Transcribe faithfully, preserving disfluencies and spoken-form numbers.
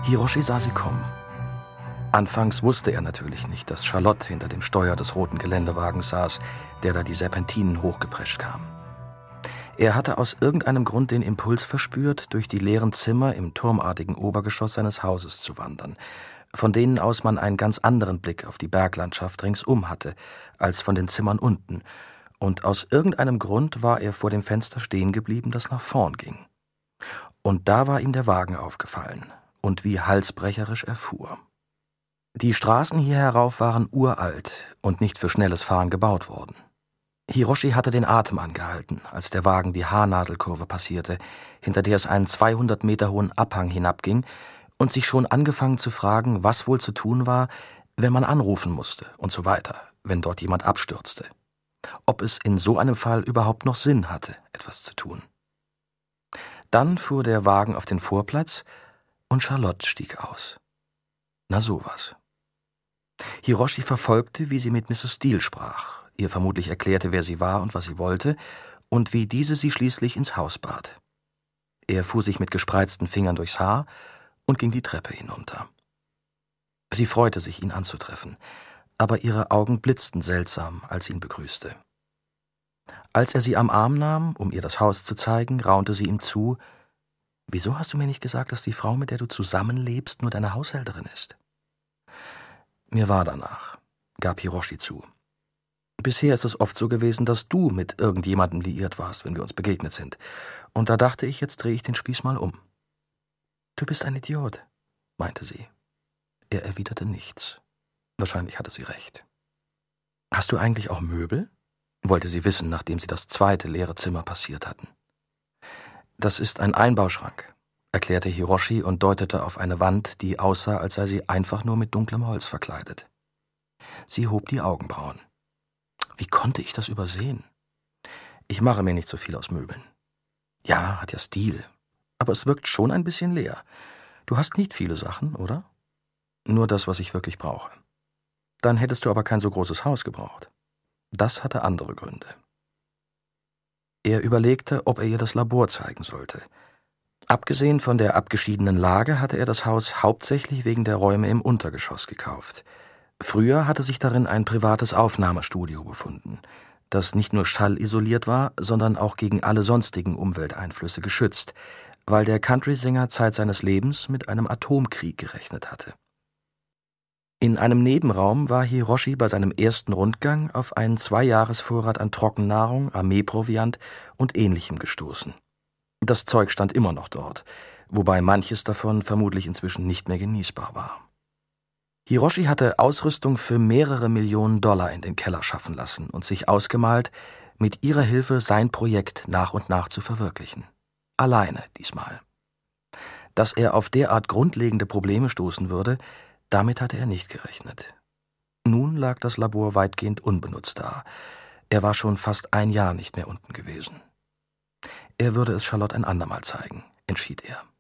Hiroshi sah sie kommen. Anfangs wusste er natürlich nicht, dass Charlotte hinter dem Steuer des roten Geländewagens saß, der da die Serpentinen hochgeprescht kam. Er hatte aus irgendeinem Grund den Impuls verspürt, durch die leeren Zimmer im turmartigen Obergeschoss seines Hauses zu wandern, von denen aus man einen ganz anderen Blick auf die Berglandschaft ringsum hatte, als von den Zimmern unten, und aus irgendeinem Grund war er vor dem Fenster stehen geblieben, das nach vorn ging. Und da war ihm der Wagen aufgefallen, und wie halsbrecherisch er fuhr. Die Straßen hier herauf waren uralt und nicht für schnelles Fahren gebaut worden. Hiroshi hatte den Atem angehalten, als der Wagen die Haarnadelkurve passierte, hinter der es einen zweihundert Meter hohen Abhang hinabging, und sich schon angefangen zu fragen, was wohl zu tun war, wenn man anrufen musste und so weiter, wenn dort jemand abstürzte. Ob es in so einem Fall überhaupt noch Sinn hatte, etwas zu tun. Dann fuhr der Wagen auf den Vorplatz und Charlotte stieg aus. Na sowas. Hiroshi verfolgte, wie sie mit Misses Steele sprach, ihr vermutlich erklärte, wer sie war und was sie wollte, und wie diese sie schließlich ins Haus bat. Er fuhr sich mit gespreizten Fingern durchs Haar und ging die Treppe hinunter. Sie freute sich, ihn anzutreffen, aber ihre Augen blitzten seltsam, als sie ihn begrüßte. Als er sie am Arm nahm, um ihr das Haus zu zeigen, raunte sie ihm zu: »Wieso hast du mir nicht gesagt, dass die Frau, mit der du zusammenlebst, nur deine Haushälterin ist?« »Mir war danach«, gab Hiroshi zu. »Bisher ist es oft so gewesen, dass du mit irgendjemandem liiert warst, wenn wir uns begegnet sind. Und da dachte ich, jetzt drehe ich den Spieß mal um.« »Du bist ein Idiot«, meinte sie. Er erwiderte nichts. Wahrscheinlich hatte sie recht. »Hast du eigentlich auch Möbel?«, wollte sie wissen, nachdem sie das zweite leere Zimmer passiert hatten. »Das ist ein Einbauschrank«, erklärte Hiroshi und deutete auf eine Wand, die aussah, als sei sie einfach nur mit dunklem Holz verkleidet. Sie hob die Augenbrauen. »Wie konnte ich das übersehen? Ich mache mir nicht so viel aus Möbeln. Ja, hat ja Stil, aber es wirkt schon ein bisschen leer. Du hast nicht viele Sachen, oder?« »Nur das, was ich wirklich brauche.« »Dann hättest du aber kein so großes Haus gebraucht.« Das hatte andere Gründe. Er überlegte, ob er ihr das Labor zeigen sollte. Abgesehen von der abgeschiedenen Lage hatte er das Haus hauptsächlich wegen der Räume im Untergeschoss gekauft. Früher hatte sich darin ein privates Aufnahmestudio befunden, das nicht nur schallisoliert war, sondern auch gegen alle sonstigen Umwelteinflüsse geschützt, weil der Country-Sänger Zeit seines Lebens mit einem Atomkrieg gerechnet hatte. In einem Nebenraum war Hiroshi bei seinem ersten Rundgang auf einen Zweijahresvorrat an Trockennahrung, Armeeproviant und Ähnlichem gestoßen. Das Zeug stand immer noch dort, wobei manches davon vermutlich inzwischen nicht mehr genießbar war. Hiroshi hatte Ausrüstung für mehrere Millionen Dollar in den Keller schaffen lassen und sich ausgemalt, mit ihrer Hilfe sein Projekt nach und nach zu verwirklichen. Alleine diesmal. Dass er auf derart grundlegende Probleme stoßen würde, damit hatte er nicht gerechnet. Nun lag das Labor weitgehend unbenutzt da. Er war schon fast ein Jahr nicht mehr unten gewesen. Er würde es Charlotte ein andermal zeigen, entschied er.